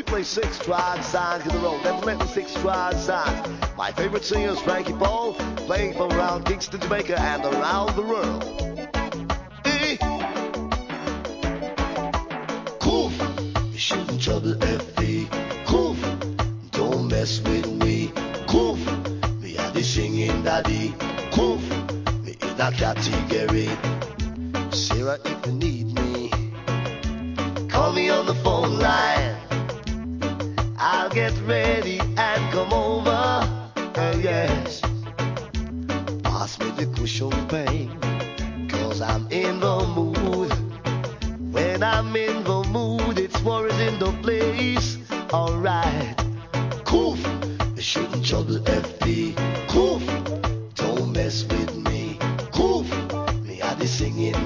play six stride signs in the road. Definitely six stride signs. My favorite singer is Frankie Paul, playing from around Kingston, Jamaica, and around the world. Koof, you shouldn't trouble FD. Koof, don't mess with me. Koof, me a the singing daddy. Koof, me in a category. Sarah, if you need me, call me on the phone line. I'll get ready and come over. Yes, pass me the cushion, babe, 'cause I'm in the mood. When I'm in